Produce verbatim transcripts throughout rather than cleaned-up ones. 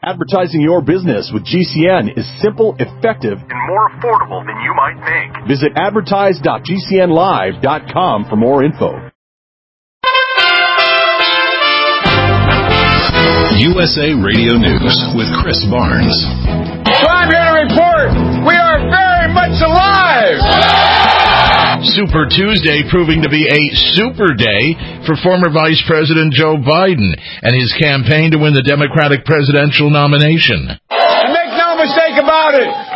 Advertising your business with G C N is simple, effective, and more affordable than you might think. Visit advertise dot g c n live dot com for more info. U S A Radio News with Chris Barnes. So I'm here to report we are very much alive! Super Tuesday proving to be a super day for former Vice President Joe Biden and his campaign to win the Democratic presidential nomination. And make no mistake about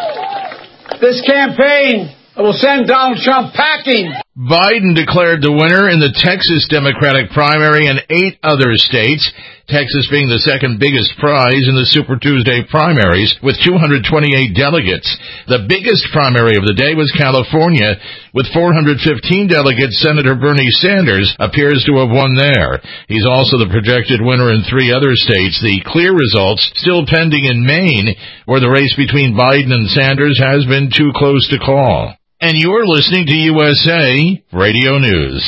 it, this campaign will send Donald Trump packing. Biden declared the winner in the Texas Democratic primary and eight other states, Texas being the second biggest prize in the Super Tuesday primaries with two hundred twenty-eight delegates. The biggest primary of the day was California with four hundred fifteen delegates. Senator Bernie Sanders appears to have won there. He's also the projected winner in three other states. The clear results still pending in Maine, where the race between Biden and Sanders has been too close to call. And you're listening to U S A Radio News.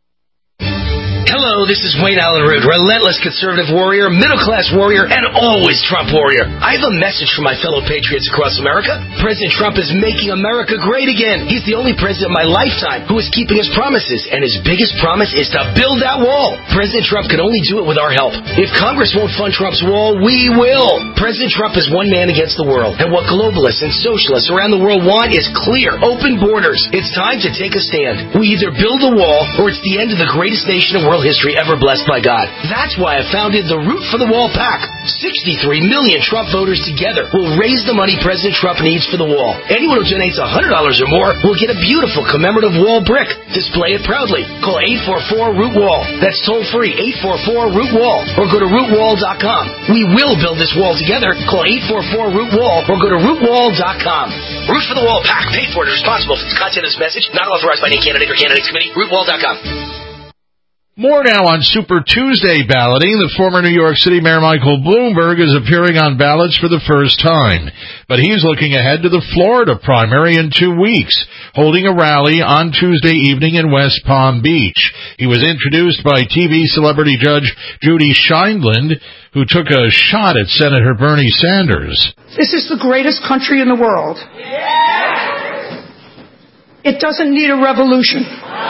Hello, this is Wayne Allen Root, relentless conservative warrior, middle-class warrior, and always Trump warrior. I have a message for my fellow patriots across America. President Trump is making America great again. He's the only president in my lifetime who is keeping his promises, and his biggest promise is to build that wall. President Trump can only do it with our help. If Congress won't fund Trump's wall, we will. President Trump is one man against the world, and what globalists and socialists around the world want is clear, open borders. It's time to take a stand. We either build a wall, or it's the end of the greatest nation in world history ever blessed by God. That's why I founded the Root for the Wall PAC. sixty-three million Trump voters together will raise the money President Trump needs for the wall. Anyone who donates one hundred dollars or more will get a beautiful commemorative wall brick. Display it proudly. Call eight four four root wall. That's toll free, eight four four root wall, or go to root wall dot com. We will build this wall together. Call eight four four root wall or go to root wall dot com. Root for the Wall PAC, paid for and responsible for the content of this message, not authorized by any candidate or candidates committee. root wall dot com. More now on Super Tuesday balloting. The former New York City Mayor Michael Bloomberg is appearing on ballots for the first time. But he's looking ahead to the Florida primary in two weeks, holding a rally on Tuesday evening in West Palm Beach. He was introduced by T V celebrity judge Judy Scheindlin, who took a shot at Senator Bernie Sanders. This is the greatest country in the world. It doesn't need a revolution.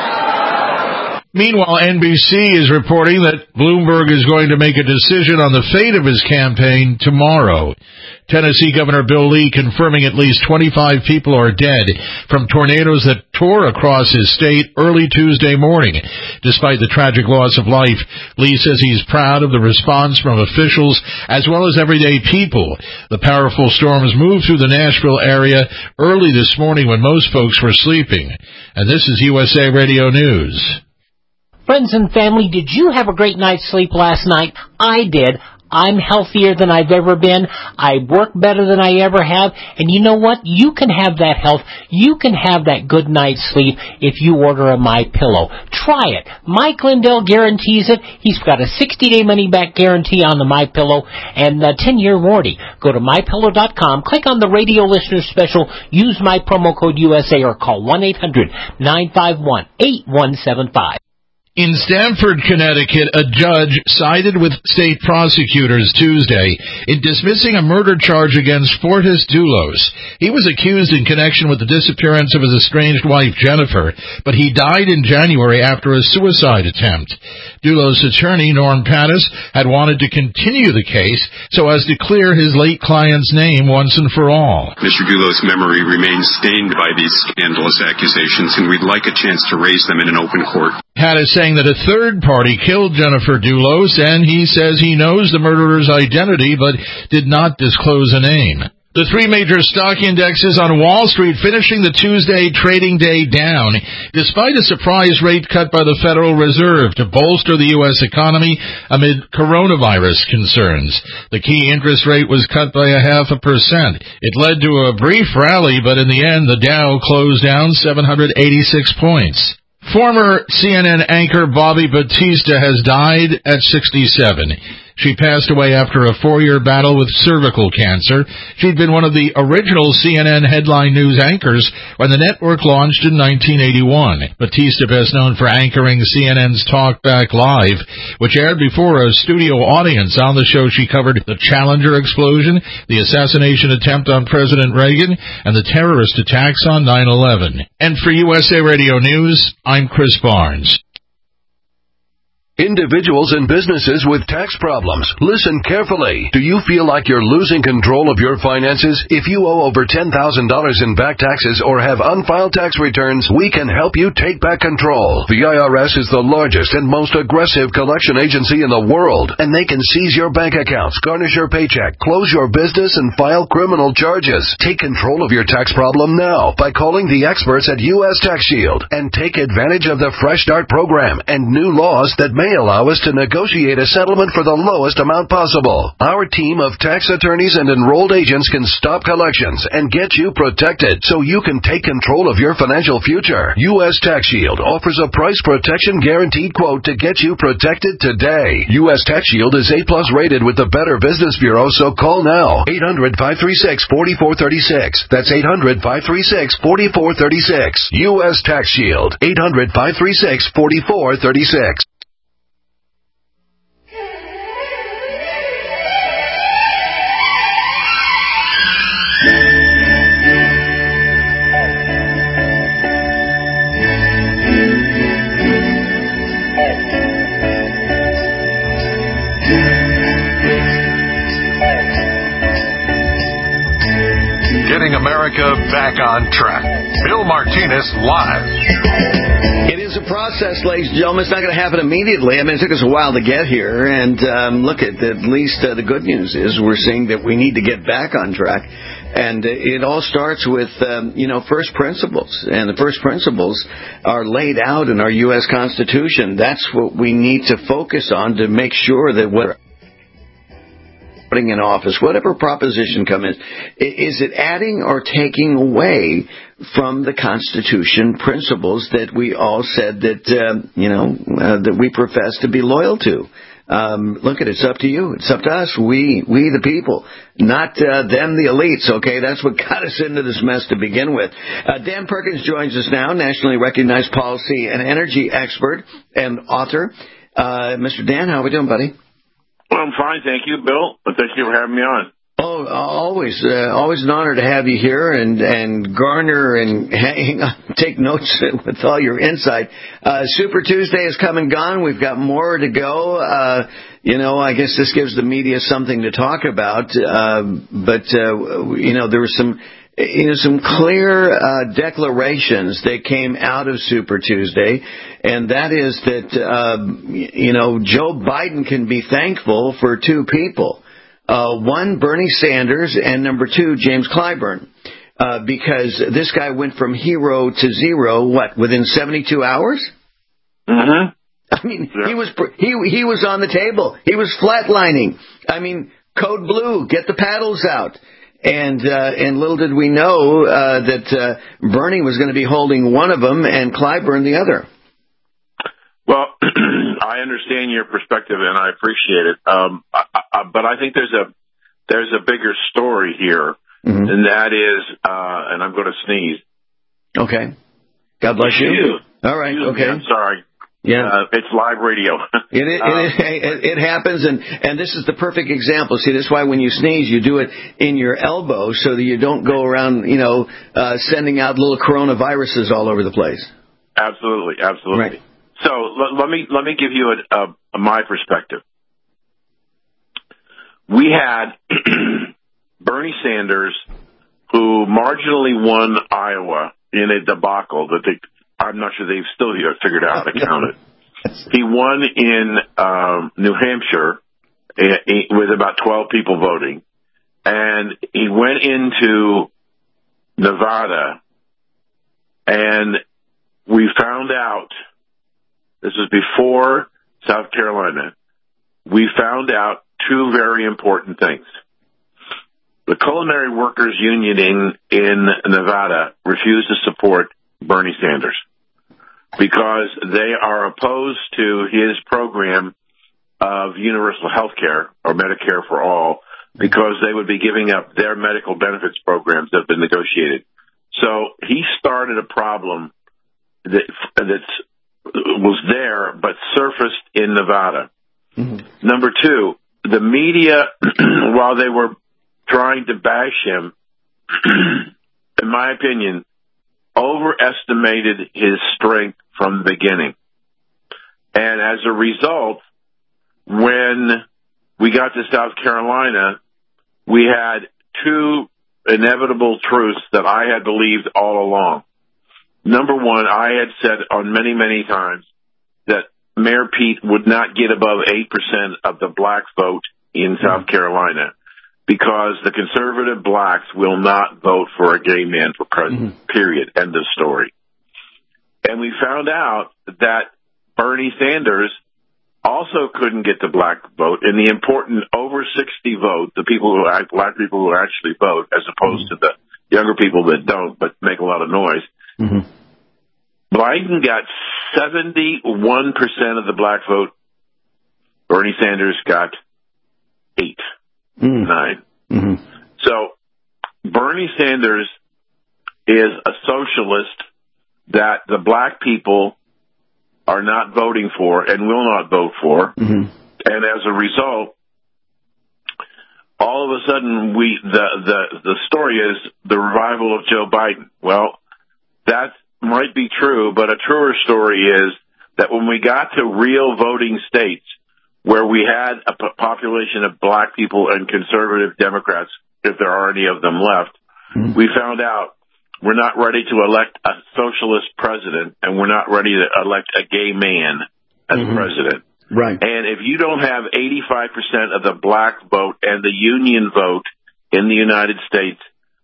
Meanwhile, N B C is reporting that Bloomberg is going to make a decision on the fate of his campaign tomorrow. Tennessee Governor Bill Lee confirming at least twenty-five people are dead from tornadoes that tore across his state early Tuesday morning. Despite the tragic loss of life, Lee says he's proud of the response from officials as well as everyday people. The powerful storms moved through the Nashville area early this morning when most folks were sleeping. And this is U S A Radio News. Friends and family, did you have a great night's sleep last night? I did. I'm healthier than I've ever been. I work better than I ever have. And you know what? You can have that health. You can have that good night's sleep if you order a MyPillow. Try it. Mike Lindell guarantees it. He's got a sixty-day money-back guarantee on the MyPillow and a ten-year warranty. Go to my pillow dot com, click on the radio listener special, use my promo code U S A or call one eight hundred nine five one eight one seven five. In Stamford, Connecticut, a judge sided with state prosecutors Tuesday in dismissing a murder charge against Fortis Doulos. He was accused in connection with the disappearance of his estranged wife, Jennifer, but he died in January after a suicide attempt. Doulos' attorney, Norm Pattis, had wanted to continue the case so as to clear his late client's name once and for all. Mister Doulos' memory remains stained by these scandalous accusations, and we'd like a chance to raise them in an open court. Pattis saying that a third party killed Jennifer Doulos, and he says he knows the murderer's identity but did not disclose a name. The three major stock indexes on Wall Street finishing the Tuesday trading day down, despite a surprise rate cut by the Federal Reserve to bolster the U S economy amid coronavirus concerns. The key interest rate was cut by a half a percent. It led to a brief rally, but in the end, the Dow closed down seven hundred eighty-six points. Former C N N anchor Bobby Batista has died at sixty-seven. She passed away after a four-year battle with cervical cancer. She'd been one of the original C N N headline news anchors when the network launched in nineteen eighty-one. Batista, best known for anchoring C N N's Talk Back Live, which aired before a studio audience. On the show, she covered the Challenger explosion, the assassination attempt on President Reagan, and the terrorist attacks on nine eleven. And for U S A Radio News, I'm Chris Barnes. Individuals and businesses with tax problems, listen carefully. Do you feel like you're losing control of your finances? If you owe over ten thousand dollars in back taxes or have unfiled tax returns, we can help you take back control. The I R S is the largest and most aggressive collection agency in the world, and they can seize your bank accounts, garnish your paycheck, close your business, and file criminal charges. Take control of your tax problem now by calling the experts at U S Tax Shield and take advantage of the Fresh Start program and new laws that may allow us to negotiate a settlement for the lowest amount possible. Our team of tax attorneys and enrolled agents can stop collections and get you protected so you can take control of your financial future. U S Tax Shield offers a price protection guaranteed quote to get you protected today. U S Tax Shield is A plus rated with the Better Business Bureau, so call now. eight hundred, five three six, four four three six. That's eight hundred, five three six, four four three six. U S Tax Shield. eight hundred, five three six, four four three six. Getting America back on track. Bill Martinez live. It is a process, ladies and gentlemen. It's not going to happen immediately. I mean, it took us a while to get here. And um, look, at at least uh, the good news is we're seeing that we need to get back on track. And it all starts with, um, you know, first principles. And the first principles are laid out in our U S Constitution. That's what we need to focus on to make sure that we're in office, whatever proposition comes in, is it adding or taking away from the Constitution principles that we all said that, uh, you know, uh, that we profess to be loyal to? Um, look, at it's up to you. It's up to us. We, we the people, not uh, them, the elites. Okay, that's what got us into this mess to begin with. Uh, Dan Perkins joins us now, nationally recognized policy and energy expert and author. Uh, Mister Dan, how are we doing, buddy? Well, I'm fine, thank you, Bill. Thank you for having me on. Oh, always, uh, always an honor to have you here and, and garner and hang on, take notes with all your insight. Uh, Super Tuesday has come and gone. We've got more to go. Uh, you know, I guess this gives the media something to talk about. Uh, but, uh, you know, there was some, you know, some clear uh, declarations that came out of Super Tuesday, and that is that, uh, you know, Joe Biden can be thankful for two people. Uh, one, Bernie Sanders, and number two, James Clyburn, uh, because this guy went from hero to zero, what, within seventy-two hours? Mm-hmm. I mean, yeah. he was he he was on the table. He was flatlining. I mean, code blue, get the paddles out. And uh, and little did we know uh, that uh, Bernie was going to be holding one of them and Clyburn the other. Well, I understand your perspective, and I appreciate it. Um, I, I, but I think there's a there's a bigger story here, mm-hmm. and that is, uh, and I'm going to sneeze. Okay. God bless you. you. All right. Excuse okay. Me, I'm sorry. Yeah, uh, it's live radio. it, it, um, it, it, it happens, and, and this is the perfect example. See, that's why when you sneeze, you do it in your elbow so that you don't go around, you know, uh, sending out little coronaviruses all over the place. Absolutely, absolutely. Right. So l- let me let me give you a, a, a my perspective. We had Bernie Sanders, who marginally won Iowa in a debacle that they. I'm not sure they've still figured out how to count it. He won in um, New Hampshire with about twelve people voting, and he went into Nevada, and we found out, this was before South Carolina, we found out two very important things. The Culinary Workers Union in, in Nevada refused to support Bernie Sanders, because they are opposed to his program of universal health care or Medicare for all because they would be giving up their medical benefits programs that have been negotiated. So he started a problem that that's, was there but surfaced in Nevada. Mm-hmm. Number two, the media, while they were trying to bash him, in my opinion, overestimated his strength from the beginning. And as a result, when we got to South Carolina, we had two inevitable truths that I had believed all along. Number one, I had said on many, many times that Mayor Pete would not get above eight percent of the black vote in South Carolina because the conservative blacks will not vote for a gay man for president, mm-hmm. period, end of story. And we found out that Bernie Sanders also couldn't get the black vote in the important over sixty vote, the people who act, black people who actually vote, as opposed mm-hmm. to the younger people that don't but make a lot of noise. Mm-hmm. Biden got seventy-one percent of the black vote. Bernie Sanders got eight, mm-hmm. nine. Mm-hmm. So Bernie Sanders is a socialist that the black people are not voting for and will not vote for. Mm-hmm. And as a result, all of a sudden, we the, the, the story is the revival of Joe Biden. Well, that might be true, but a truer story is that when we got to real voting states where we had a p- population of black people and conservative Democrats, if there are any of them left, mm-hmm. we found out we're not ready to elect a socialist president, and we're not ready to elect a gay man as mm-hmm. president. Right. And if you don't have eighty-five percent of the black vote and the union vote in the United States,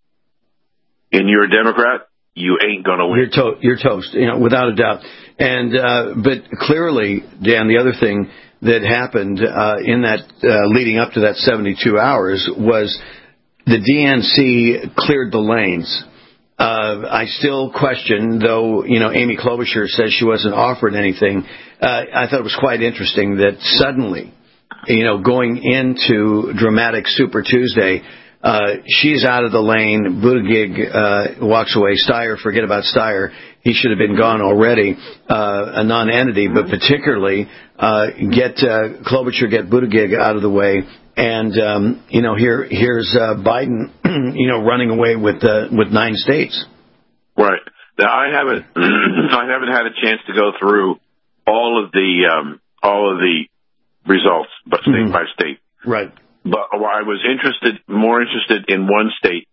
and you're a Democrat, you ain't going to win. You're, to- you're toast, you know, without a doubt. And uh, but clearly, Dan, the other thing that happened uh, in that uh, leading up to that seventy-two hours was the D N C cleared the lanes. Uh, I still question, though, you know, Amy Klobuchar says she wasn't offered anything. Uh, I thought it was quite interesting that suddenly, you know, going into dramatic Super Tuesday, uh, she's out of the lane. Buttigieg uh, walks away. Steyer, forget about Steyer. He should have been gone already, uh, a non-entity, but particularly uh, get uh, Klobuchar, get Buttigieg out of the way. And, um, you know, here here's uh, Biden, you know, running away with uh, with nine states. Right. Now, I haven't I haven't had a chance to go through all of the um, all of the results, but state mm-hmm. by state. Right. But I was interested, more interested in one state.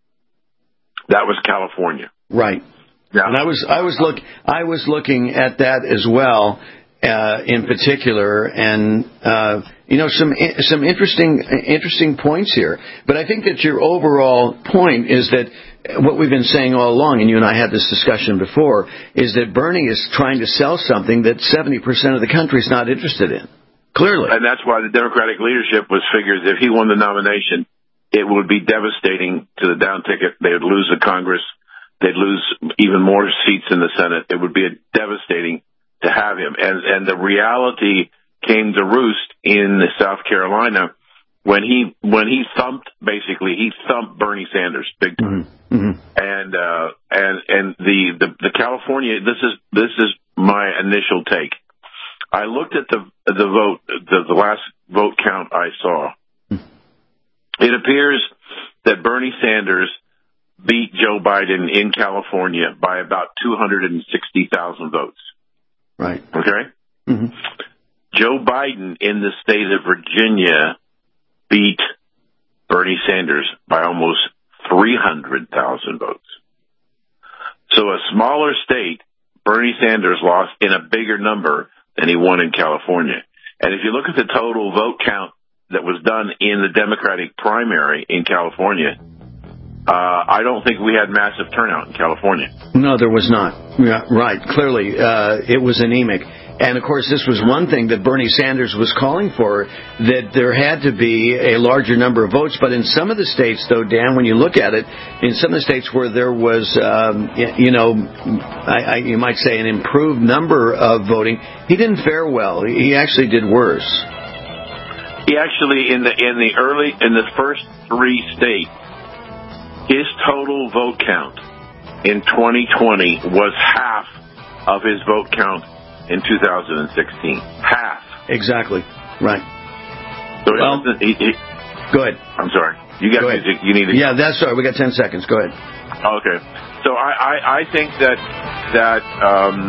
That was California. Right. Yeah. And I was I was look I was looking at that as well. Uh, in particular, and uh, you know some some interesting interesting points here. But I think that your overall point is that what we've been saying all along, and you and I had this discussion before, is that Bernie is trying to sell something that seventy percent of the country is not interested in. Clearly, and that's why the Democratic leadership was figures if he won the nomination, it would be devastating to the down ticket. They would lose the Congress. They'd lose even more seats in the Senate. It would be a devastating to have him. And, and the reality came to roost in South Carolina when he, when he thumped, basically, he thumped Bernie Sanders big time. Mm-hmm. Mm-hmm. And, uh, and, and the, the, the California, this is, this is my initial take. I looked at the, the vote, the, the last vote count I saw. Mm-hmm. It appears that Bernie Sanders beat Joe Biden in California by about two hundred sixty thousand votes. Right. Okay? Mm-hmm. Joe Biden in the state of Virginia beat Bernie Sanders by almost three hundred thousand votes. So a smaller state, Bernie Sanders lost in a bigger number than he won in California. And if you look at the total vote count that was done in the Democratic primary in California, Uh, I don't think we had massive turnout in California. No, there was not. Yeah, right. Clearly, uh, it was anemic. And, of course, this was one thing that Bernie Sanders was calling for, that there had to be a larger number of votes. But in some of the states, though, Dan, when you look at it, in some of the states where there was, um, you know, I, I, you might say an improved number of voting, he didn't fare well. He actually did worse. He actually, in the in the early in the first three states, his total vote count in twenty twenty was half of his vote count in two thousand sixteen. Half. Exactly. Right. So well, he, he, go ahead. I'm sorry. You got music. You need to. Yeah, that's sorry. We got ten seconds. Go ahead. Okay. So I, I, I think that that um,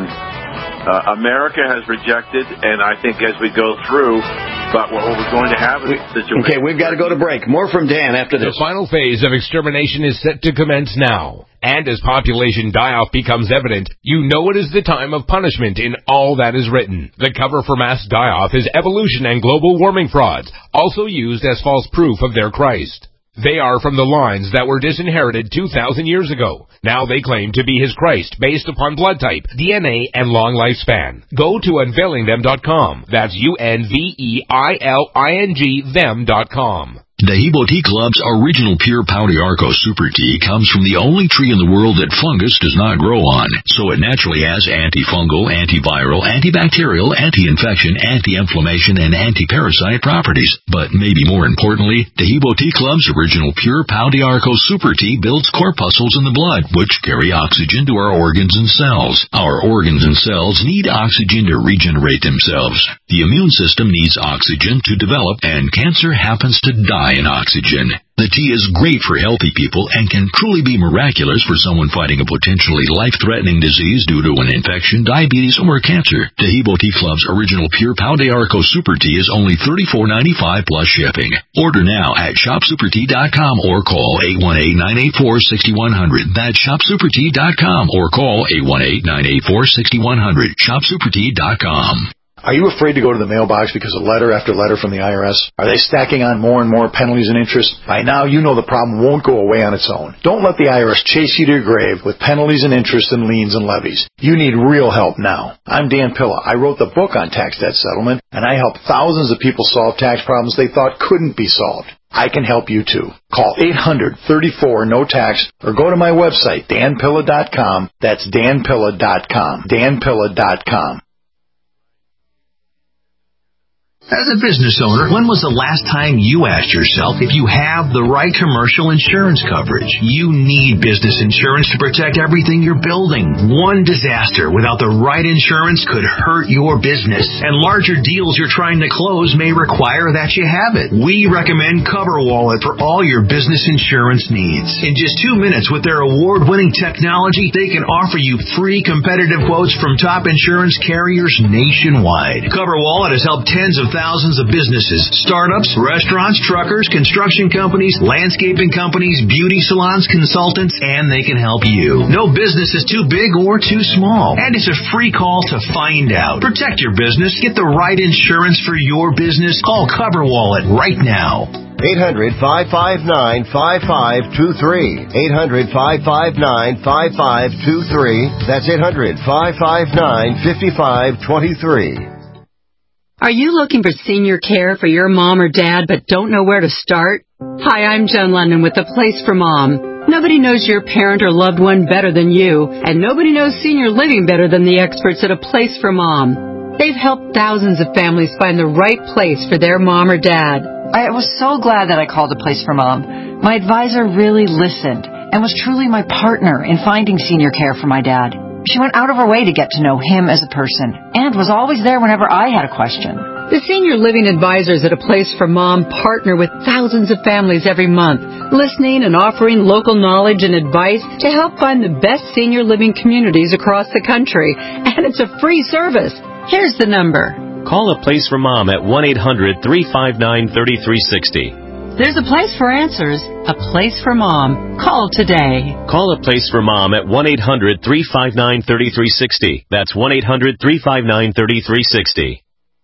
uh, America has rejected, and I think as we go through, but what we're going to have is a situation. Okay, we've got to go to break. More from Dan after this. The final phase of extermination is set to commence now. And as population die-off becomes evident, you know it is the time of punishment in all that is written. The cover for mass die-off is evolution and global warming frauds, also used as false proof of their Christ. They are from the lines that were disinherited two thousand years ago. Now they claim to be his Christ based upon blood type, D N A, and long lifespan. Go to unveiling them dot com. That's U N V E I L I N G them dot com. Dehibo Tea Club's original pure Pau d'Arco Super Tea comes from the only tree in the world that fungus does not grow on, so it naturally has antifungal, antiviral, antibacterial, anti-infection, anti-inflammation, and anti-parasite properties. But maybe more importantly, Dehibo Tea Club's original pure Pau d'Arco Super Tea builds corpuscles in the blood, which carry oxygen to our organs and cells. Our organs and cells need oxygen to regenerate themselves. The immune system needs oxygen to develop, and cancer happens to die in oxygen. The tea is great for healthy people and can truly be miraculous for someone fighting a potentially life-threatening disease due to an infection, diabetes, or cancer. Dehibo Tea Club's original pure Pau d'Arco Super Tea is only thirty-four ninety-five plus shipping. Order now at shop super tea dot com or call eight one eight, nine eight four, six one zero zero. That's shop super tea dot com or call eight one eight, nine eight four, six one zero zero. shop super tea dot com. Are you afraid to go to the mailbox because of letter after letter from the I R S? Are they stacking on more and more penalties and interest? By now, you know the problem won't go away on its own. Don't let the I R S chase you to your grave with penalties and interest and liens and levies. You need real help now. I'm Dan Pilla. I wrote the book on tax debt settlement, and I help thousands of people solve tax problems they thought couldn't be solved. I can help you too. Call eight hundred, thirty-four, no tax or go to my website, dan pilla dot com. That's dan pilla dot com. dan pilla dot com. As a business owner, when was the last time you asked yourself if you have the right commercial insurance coverage? You need business insurance to protect everything you're building. One disaster without the right insurance could hurt your business, and larger deals you're trying to close may require that you have it. We recommend CoverWallet for all your business insurance needs. In just two minutes with their award-winning technology, they can offer you free competitive quotes from top insurance carriers nationwide. CoverWallet has helped tens of thousands of businesses, startups, restaurants, truckers, construction companies, landscaping companies, beauty salons, consultants, and they can help you. No business is too big or too small, and it's a free call to find out. Protect your business. Get the right insurance for your business. Call CoverWallet right now. eight hundred, five five nine, five five two three. eight hundred, five five nine, five five two three. That's eight hundred, five five nine, five five two three. Are you looking for senior care for your mom or dad but don't know where to start? Hi, I'm Joan London with The Place for Mom. Nobody knows your parent or loved one better than you, and nobody knows senior living better than the experts at A Place for Mom. They've helped thousands of families find the right place for their mom or dad. I was so glad that I called A Place for Mom. My advisor really listened and was truly my partner in finding senior care for my dad. She went out of her way to get to know him as a person and was always there whenever I had a question. The senior living advisors at A Place for Mom partner with thousands of families every month, listening and offering local knowledge and advice to help find the best senior living communities across the country. And it's a free service. Here's the number. Call A Place for Mom at one eight hundred, three five nine, three three six zero. There's a place for answers, A Place for Mom. Call today. Call A Place for Mom at one eight hundred, three five nine, three three six zero. That's one eight hundred, three five nine, three three six zero.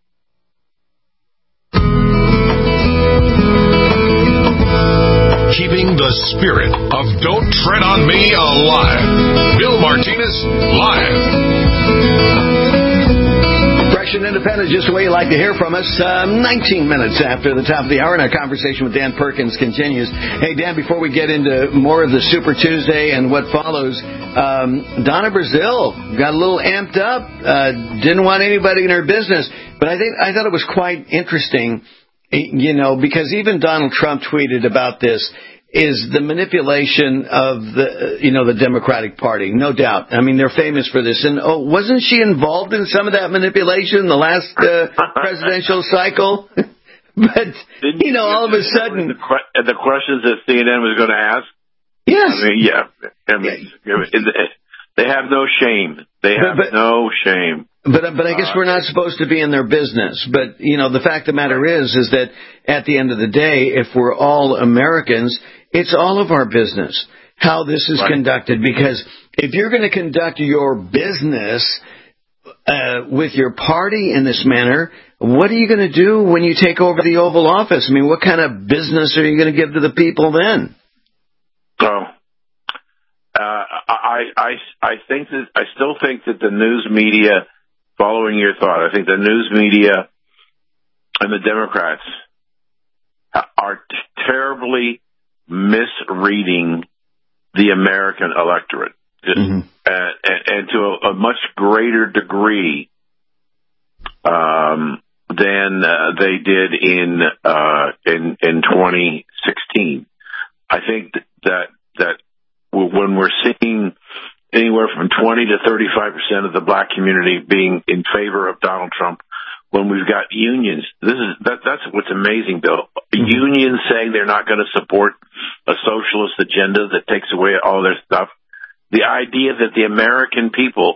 Keeping the spirit of Don't Tread on Me alive. Bill Martinez, live. Fresh and independent, just the way you like to hear from us. Uh, nineteen minutes after the top of the hour, and our conversation with Dan Perkins continues. Hey, Dan, before we get into more of the Super Tuesday and what follows, um, Donna Brazil got a little amped up, uh, didn't want anybody in her business. But I think I thought it was quite interesting You know, because even Donald Trump tweeted about this, is the manipulation of the, you know, the Democratic Party, no doubt. I mean, they're famous for this. And oh, wasn't she involved in some of that manipulation in the last uh, presidential cycle? But, Didn't you know, all of a sudden... The, que- the questions that C N N was going to ask? Yes. I mean, yeah. I mean, yeah. They have no shame. They have but, but, no shame. But but I guess uh, we're not supposed to be in their business. But, you know, the fact of the matter is, is that at the end of the day, if we're all Americans, it's all of our business how this is right. conducted. Because if you're going to conduct your business uh, with your party in this manner, what are you going to do when you take over the Oval Office? I mean, what kind of business are you going to give to the people then? Oh. Uh, I, I, I think that, I still think that the news media, following your thought, I think the news media and the Democrats are t- terribly misreading the American electorate. Mm-hmm. And, and, and to a, a much greater degree, um, than, uh, they did in, uh, in, in twenty sixteen. I think that, that, when we're seeing anywhere from twenty to thirty-five percent of the black community being in favor of Donald Trump, when we've got unions, this is that, that's what's amazing, Bill. Mm-hmm. Unions saying they're not going to support a socialist agenda that takes away all their stuff. The idea that the American people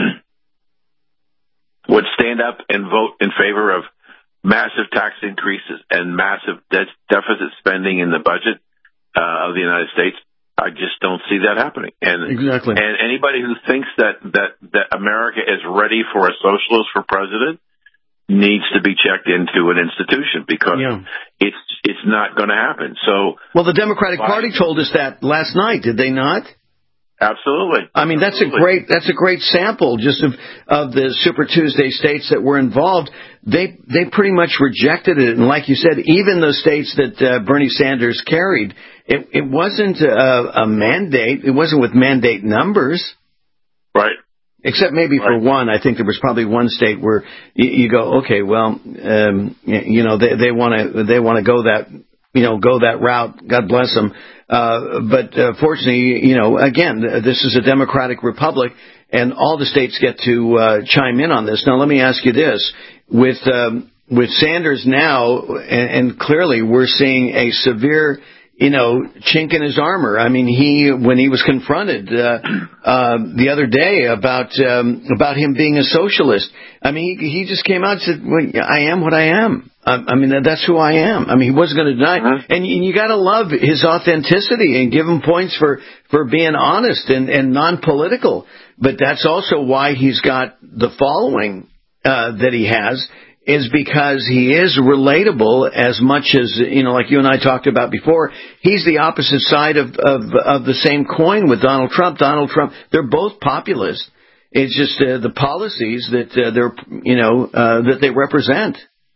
would stand up and vote in favor of massive tax increases and massive de- deficit spending in the budget uh, of the United States, I just don't see that happening. And exactly. And anybody who thinks that, that, that America is ready for a socialist for president needs to be checked into an institution because yeah. it's it's not going to happen. So, well, the Democratic Party told us that last night, did they not? Absolutely. I mean, that's Absolutely. a great that's a great sample just of of the Super Tuesday states that were involved. They they pretty much rejected it, and like you said, even those states that uh, Bernie Sanders carried, it it wasn't a, a mandate. It wasn't with mandate numbers, right? Except maybe right. for one. I think there was probably one state where you, you go, okay, well, um, you know, they they want to they want to go that. you know, go that route. God bless them. Uh, but uh, fortunately, you know, again, this is a democratic republic, and all the states get to uh, chime in on this. Now, let me ask you this: with um, with Sanders now, and, and clearly we're seeing a severe, you know, chink in his armor. I mean, he when he was confronted uh, uh, the other day about um, about him being a socialist, I mean, he, he just came out and said, well, "I am what I am." I mean, that's who I am. I mean, he wasn't going to deny. Uh-huh. And you, you got to love his authenticity and give him points for, for being honest and, and non-political. But that's also why he's got the following uh, that he has, is because he is relatable as much as, you know, like you and I talked about before. He's the opposite side of, of, of the same coin with Donald Trump. Donald Trump, they're both populist. It's just uh, the policies that uh, they're, you know, uh, that they represent.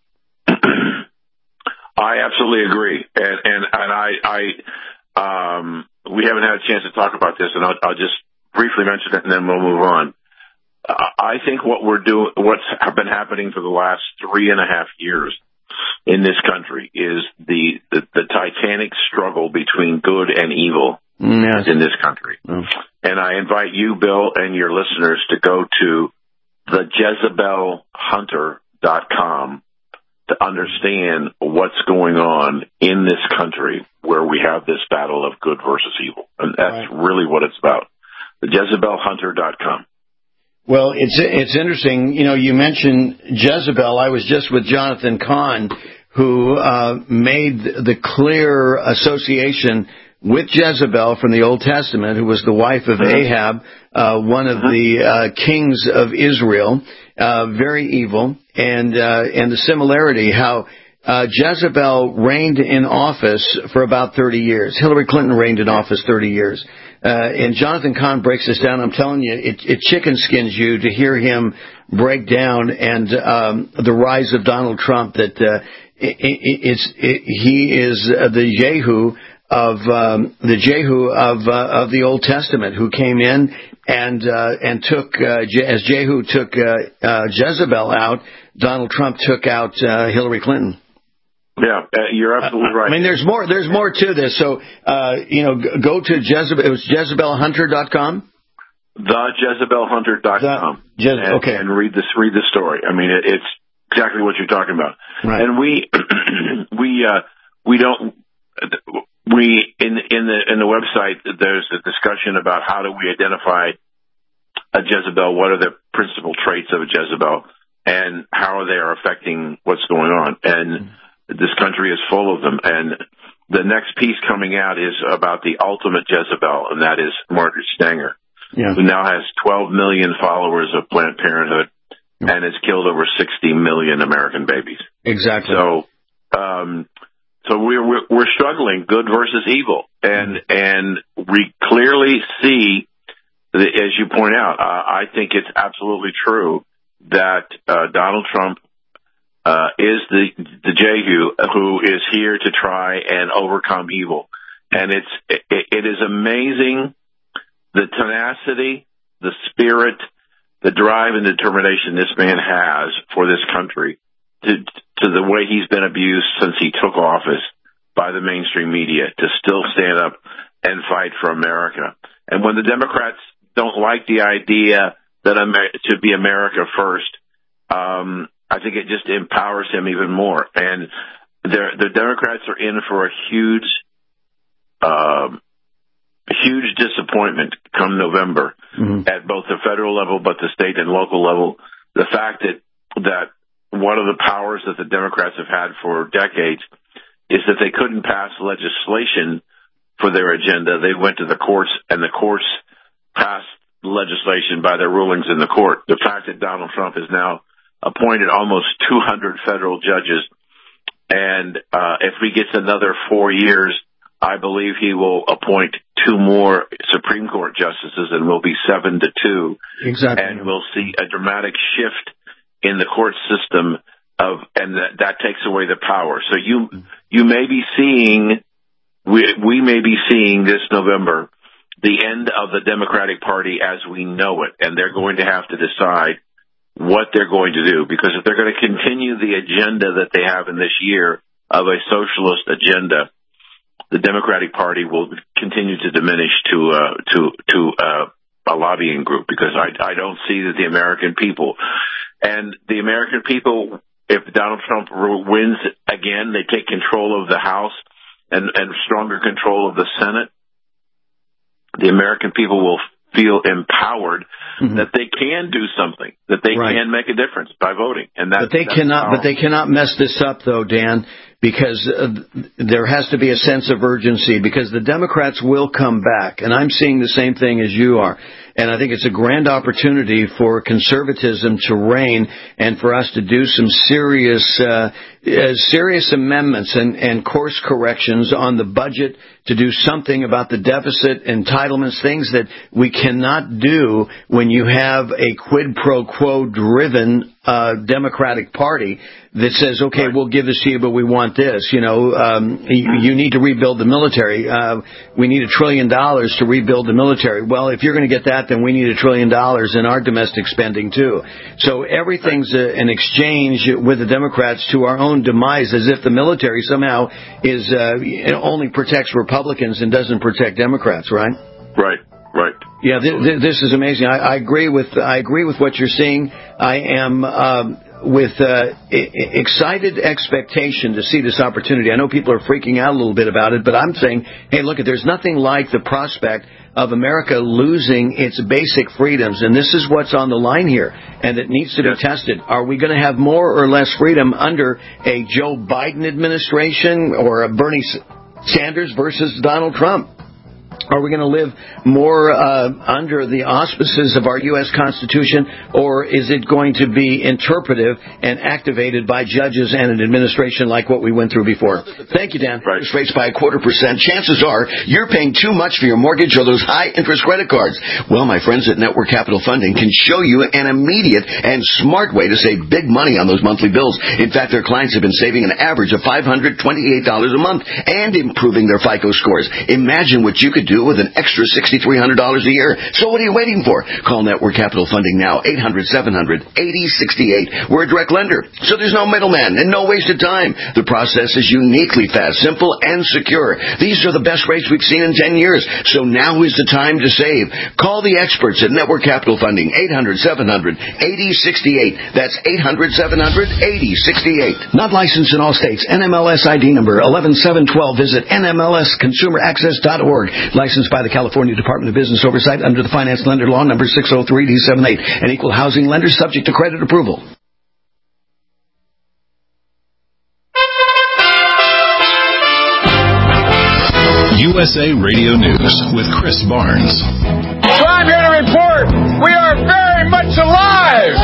I absolutely agree, and and and I, I um, we haven't had a chance to talk about this, and I'll, I'll just briefly mention it, and then we'll move on. Uh, I think what we're doing, what's been happening for the last three and a half years in this country, is the the, the titanic struggle between good and evil yes. in this country. Oh. And I invite you, Bill, and your listeners to go to the Jezebel Hunter dot com. To understand what's going on in this country where we have this battle of good versus evil. And that's right. really what it's about. The Jezebel Hunter dot com. Well, it's it's interesting. You know, you mentioned Jezebel. I was just with Jonathan Cahn, who uh, made the clear association with Jezebel from the Old Testament, who was the wife of uh-huh. Ahab, uh, one of uh-huh. the uh, kings of Israel, uh, very evil, and uh, and the similarity, how uh, Jezebel reigned in office for about thirty years. Hillary Clinton reigned in office thirty years. Uh, and Jonathan Cahn breaks this down. I'm telling you, it, it chicken skins you to hear him break down and um, the rise of Donald Trump, that uh, it, it, it's it, he is uh, the Jehu of um, the Jehu of uh, of the Old Testament, who came in and uh, and took uh, Je- as Jehu took uh, uh, Jezebel out, Donald Trump took out uh, Hillary Clinton. Yeah, uh, you're absolutely right. I mean, there's more. There's more to this. So, uh, you know, go to Jezebel. It was Jezebel Hunter dot com. the Jezebel Hunter dot com. Je- and, okay. and read this. Read the story. I mean, it, it's exactly what you're talking about. Right. And we we uh, we don't we in in the in the website there's a discussion about how do we identify a Jezebel. What are the principal traits of a Jezebel, and how are they are affecting what's going on? And this country is full of them. And the next piece coming out is about the ultimate Jezebel, and that is Margaret Stanger, yeah. who now has twelve million followers of Planned Parenthood and has killed over sixty million American babies. Exactly. So, um, so we're, we're, we're struggling, good versus evil. And, and we clearly see, the, as you point out, uh, I think it's absolutely true that, uh, Donald Trump Uh, is the the Jehu who is here to try and overcome evil, and it's it, it is amazing the tenacity, the spirit, the drive and determination this man has for this country, to to the way he's been abused since he took office by the mainstream media, to still stand up and fight for America. And when the Democrats don't like the idea that Amer- to be America first, um, I think it just empowers him even more. And the Democrats are in for a huge, um, huge disappointment come November mm-hmm. at both the federal level, but the state and local level. The fact that, that one of the powers that the Democrats have had for decades is that they couldn't pass legislation for their agenda. They went to the courts, and the courts passed legislation by their rulings in the court. The fact that Donald Trump is now appointed almost two hundred federal judges, and uh, if he gets another four years, I believe he will appoint two more Supreme Court justices, and we'll be seven to two. Exactly. And we'll see a dramatic shift in the court system of, and that, that takes away the power. So you you may be seeing, we we may be seeing this November the end of the Democratic Party as we know it, and they're going to have to decide what they're going to do, because if they're going to continue the agenda that they have in this year of a socialist agenda, the Democratic Party will continue to diminish to uh, to to uh, a lobbying group, because I, I don't see that the American people and the American people, if Donald Trump wins again, they take control of the House and, and stronger control of the Senate, the American people will feel empowered mm-hmm. that they can do something, that they right. can make a difference by voting, and that. But they that's cannot. powerful. But they cannot mess this up, though, Dan, because uh, there has to be a sense of urgency. Because the Democrats will come back, and I'm seeing the same thing as you are. And I think it's a grand opportunity for conservatism to reign, and for us to do some serious, uh, uh, serious amendments and, and course corrections on the budget, to do something about the deficit, entitlements, things that we cannot do when you have a quid pro quo driven uh, Democratic Party that says, okay, we'll give this to you, but we want this. You know, um, you, you need to rebuild the military. Uh, we need a trillion dollars to rebuild the military. Well, if you're going to get that, then we need a trillion dollars in our domestic spending too. So everything's a, an exchange with the Democrats to our own demise, as if the military somehow is uh, it only protects Republicans and doesn't protect Democrats, right? Right. Right. Yeah, th- th- this is amazing. I, I agree with I agree with what you're seeing. I am um, with uh, I- excited expectation to see this opportunity. I know people are freaking out a little bit about it, but I'm saying, hey, look, there's nothing like the prospect of America losing its basic freedoms, and this is what's on the line here, and it needs to be tested. Are we going to have more or less freedom under a Joe Biden administration or a Bernie Sanders versus Donald Trump? Are we going to live more uh, under the auspices of our U S Constitution, or is it going to be interpretive and activated by judges and an administration like what we went through before? Thank you, Dan. Interest rates by a quarter percent. Chances are you're paying too much for your mortgage or those high-interest credit cards. Well, my friends at Network Capital Funding can show you an immediate and smart way to save big money on those monthly bills. In fact, their clients have been saving an average of five hundred twenty-eight dollars a month and improving their FICO scores. Imagine what you could do do with an extra six thousand three hundred dollars a year. So what are you waiting for? Call Network Capital Funding now, eight hundred, seven hundred, eighty sixty-eight. We're a direct lender, so there's no middleman and no wasted time. The process is uniquely fast, simple, and secure. These are the best rates we've seen in ten years, so now is the time to save. Call the experts at Network Capital Funding, eight hundred, seven hundred, eighty sixty-eight. That's eight hundred, seven hundred, eighty sixty-eight. Not licensed in all states. N M L S I D number eleven seven twelve. Visit N M L S consumer access dot org. Licensed by the California Department of Business Oversight under the Finance Lender Law number six oh three D seventy-eight. An equal housing lender subject to credit approval. U S A Radio News with Chris Barnes. So I'm here to report we are very much alive.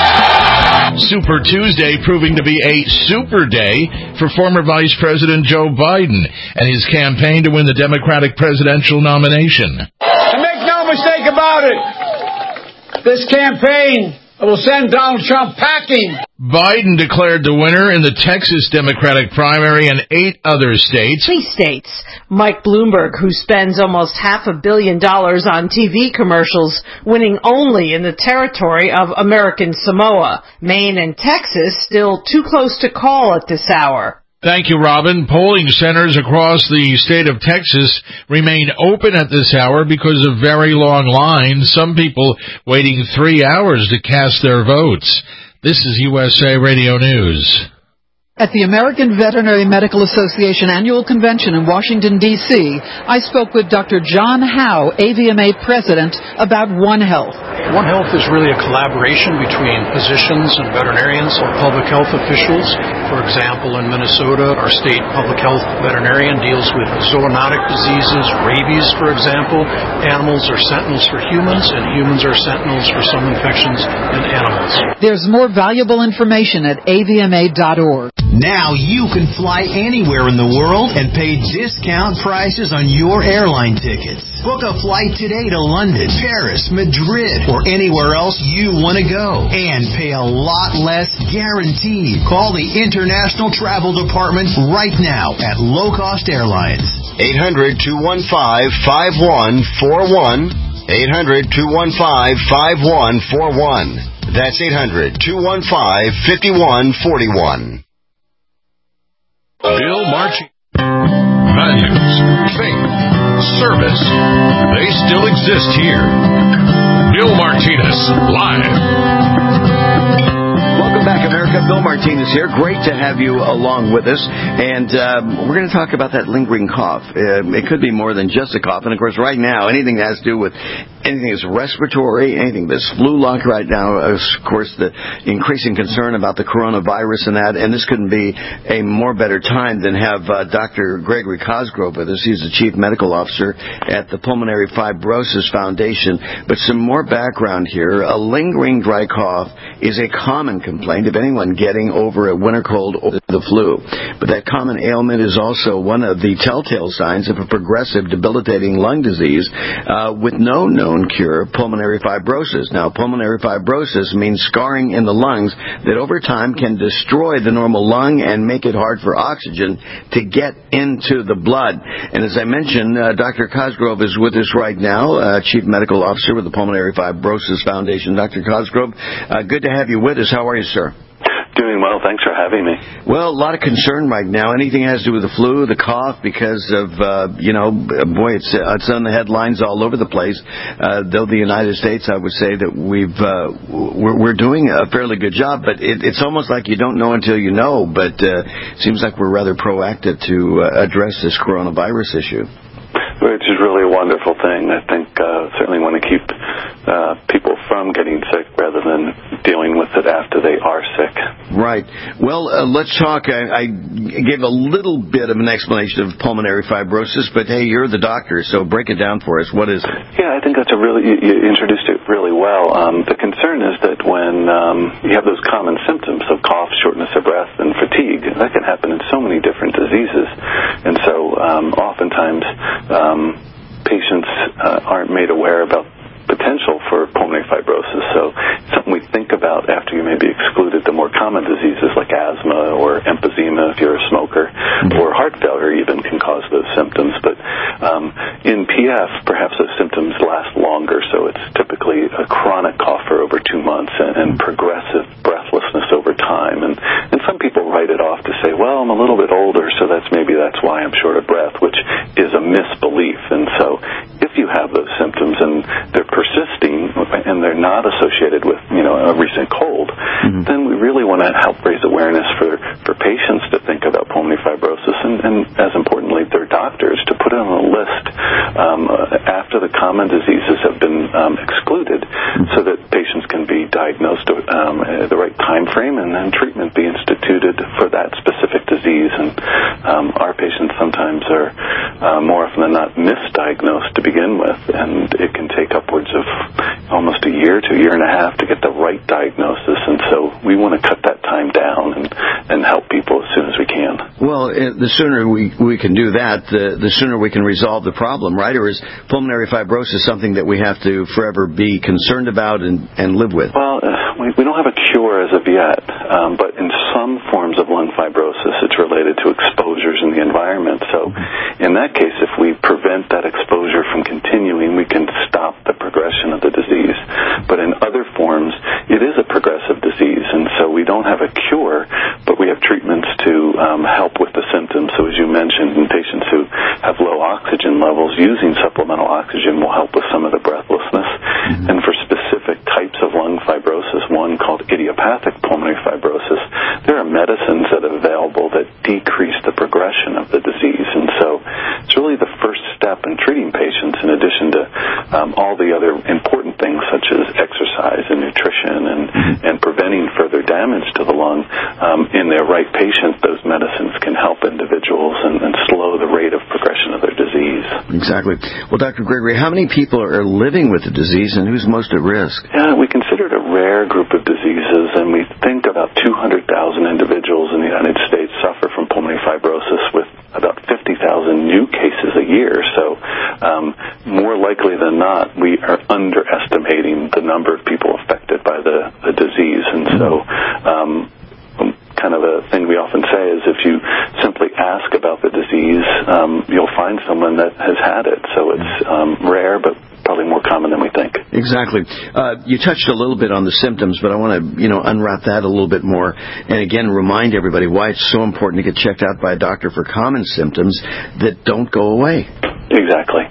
Super Tuesday proving to be a super day for former Vice President Joe Biden and his campaign to win the Democratic presidential nomination. And make no mistake about it, this campaign will send Donald Trump packing. Biden declared the winner in the Texas Democratic primary and eight other states. Three states. Mike Bloomberg, who spends almost half a billion dollars on T V commercials, winning only in the territory of American Samoa. Maine and Texas still too close to call at this hour. Thank you, Robin. Polling centers across the state of Texas remain open at this hour because of very long lines, some people waiting three hours to cast their votes. This is U S A Radio News. At the American Veterinary Medical Association Annual Convention in Washington, D C, I spoke with Doctor John Howe, A V M A President, about One Health. One Health is really a collaboration between physicians and veterinarians or public health officials. For example, in Minnesota, our state public health veterinarian deals with zoonotic diseases, rabies, for example. Animals are sentinels for humans, and humans are sentinels for some infections in animals. There's more valuable information at A V M A dot org. Now you can fly anywhere in the world and pay discount prices on your airline tickets. Book a flight today to London, Paris, Madrid, or anywhere else you want to go. And pay a lot less guaranteed. Call the International Travel Department right now at Low Cost Airlines. eight hundred, two one five, five one four one. eight hundred, two one five, five one four one. That's eight hundred, two one five, five one four one. Bill Marching. Values, faith, service. They still exist here. Bill Martinez, live. Welcome back, America. Bill Martinez here. Great to have you along with us. And um, we're going to talk about that lingering cough. Uh, it could be more than just a cough. And, of course, right now, anything that has to do with anything that's respiratory, anything that's flu-like right now, is, of course, the increasing concern about the coronavirus and that. And this couldn't be a more better time than have uh, Doctor Gregory Cosgrove with us. He's the Chief Medical Officer at the Pulmonary Fibrosis Foundation. But some more background here. A lingering dry cough is a common complaint of anyone getting over a winter cold or the flu. But that common ailment is also one of the telltale signs of a progressive, debilitating lung disease uh, with no known cure, pulmonary fibrosis. Now, pulmonary fibrosis means scarring in the lungs that over time can destroy the normal lung and make it hard for oxygen to get into the blood. And as I mentioned, uh, Doctor Cosgrove is with us right now, uh, Chief Medical Officer with the Pulmonary Fibrosis Foundation. Doctor Cosgrove, uh, good to have you with us. How are you, sir? Doing well. Thanks for having me. Well, a lot of concern right now. Anything has to do with the flu, the cough, because of, uh, you know, boy, it's, uh, it's on the headlines all over the place. Uh, though the United States, I would say that we've, uh, we're, we're doing a fairly good job, but it, it's almost like you don't know until you know, but uh, it seems like we're rather proactive to uh, address this coronavirus issue. Which is really a wonderful thing. I think uh, certainly want to keep uh, people from getting sick rather than dealing with it after they are sick. Right. Well, uh, let's talk. I, I gave a little bit of an explanation of pulmonary fibrosis, but hey, you're the doctor, so break it down for us. What is it? Yeah, I think that's a really, you, you introduced it really well. Um, the concern is that when um, you have those common symptoms of cough, shortness of breath, and fatigue, that can happen in so many different diseases. And so um, oftentimes um, patients uh, aren't made aware about potential for pulmonary fibrosis. So it's something we think about after you maybe excluded the more common diseases like asthma or emphysema if you're a smoker, mm-hmm. or heart failure even can cause those symptoms. But um, in P F, perhaps those symptoms last longer, so it's typically a chronic cough for over two months and, and progressive breathlessness over time. And, and some people write it off to say, well, I'm a little bit older, so that's maybe that's why I'm short of breath, which is a misbelief. And so if you have those symptoms and they're persisting and they're not associated with, you know, a recent cold, mm-hmm. then we really want to help raise awareness for, for patients to think about pulmonary fibrosis and, and, as importantly, their doctors to put it on a list um, uh, after the common diseases have been um, excluded mm-hmm. so that patients can be diagnosed um, at the right time frame and then treatment be instituted for that specific disease. And um, our patients sometimes are uh, more often than not misdiagnosed to begin with, and it can take upwards of almost a year to a year and a half to get the right diagnosis. And so we want to cut that time down and, and help people as soon as we can. Well, the sooner we, we can do that, the, the sooner we can resolve the problem, right? Or is pulmonary fibrosis something that we have to forever be concerned about and, and live with? Well, uh, we, we don't have a cure as of yet, um, but in some forms of lung fibrosis, it's related to exposures in the environment. So in that case, if we prevent that exposure from continuing, we can stop the progression of the disease. But in other forms, it is a progressive disease, and so we don't have a cure, but we have treatments to um, help with the symptoms. So as you mentioned, in patients who have low oxygen levels, using supplemental oxygen will help with some of the breathlessness. Mm-hmm. And for specific types of lung fibrosis, one called idiopathic pulmonary fibrosis, there are medicines that are available that decrease the progression of the disease. And so it's really the first step in treating patients, in addition to um, all the other important things such as exercise and nutrition and, mm-hmm. and preventing further damage to the lung. Um, in their right patient, those medicines can help individuals and, and slow the rate of progression of their disease. Exactly. Well, Doctor Gregory, how many people are living with the disease and who's most at risk? Yeah, we consider it a rare group of diseases, and we think about two hundred thousand individuals in the United States suffer from pulmonary fibrosis, with about fifty thousand new cases a year. So um, more likely than not, we are underestimating the number of people affected by the, the disease. And so um, kind of a thing we often say is if you simply ask about the disease, um, you'll find someone that has had it. So it's um, rare, but probably more common than we think. Exactly. Uh, you touched a little bit on the symptoms, but I want to, you know, unwrap that a little bit more. And again, remind everybody why it's so important to get checked out by a doctor for common symptoms that don't go away. Exactly.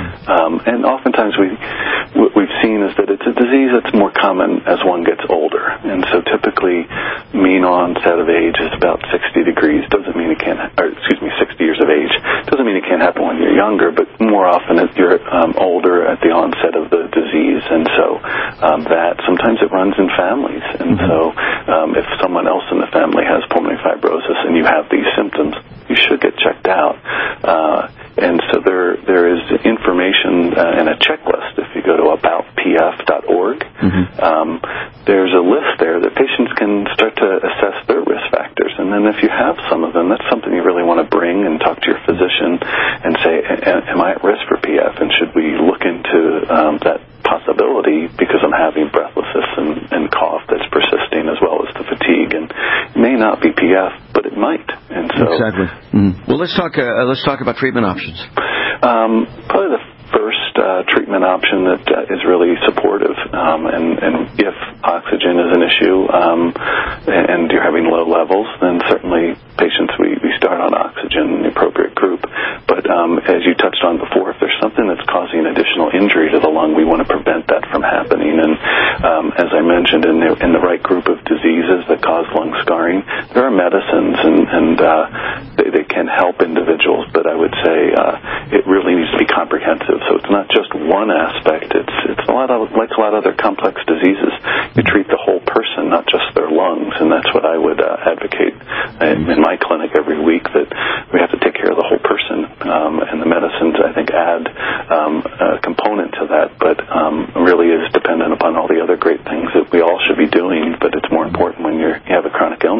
Um, and oftentimes we, what we've seen is that it's a disease that's more common as one gets older. And so typically mean onset of age is about sixty degrees. Doesn't mean it can't, or excuse me, sixty years of age. Doesn't mean it can't happen when you're younger, but more often if you're um, older at the onset of the disease. And so um, that sometimes it runs in families. And so um, if someone else in the family has pulmonary fibrosis and you have these symptoms, you should get checked out. Uh, and so there there is information uh, and a checklist. If you go to about p f dot org, mm-hmm. um, there's a list there that patients can start to assess their risk factors. And then if you have some of them, that's something you really want to bring and talk to your physician and say, am I at risk for P F? And should we look into um, that possibility because I'm having breathlessness and, and cough that's persisting, as well as the fatigue. And it may not be P F, but it might. And so, exactly. Mm. Well, let's talk. Uh, let's talk about treatment options. Um, probably the first uh, treatment option that uh, is really supportive, um, and, and if oxygen is an issue um, and you're having low levels, then certainly patients we, we start on oxygen in the appropriate group. But um, as you touched on before, if there's something that's causing additional injury to the lung, we want to prevent that from happening. And um, as I mentioned, in the, in the right group of diseases that cause lung scarring, there are medicines, and, and uh, they, they can help individuals, but I would say uh, it really needs to be comprehensive. So it's not just one aspect. It's it's a lot of, like a lot of other complex diseases. You treat the whole person, not just their lungs, and that's what I would uh, advocate in, in my clinic every week, that we have to take care of the whole person. Um, and the medicines, I think, add um, a component to that, but um, really is dependent upon all the other great things that we all should be doing, but it's more important when you're, you have a chronic illness.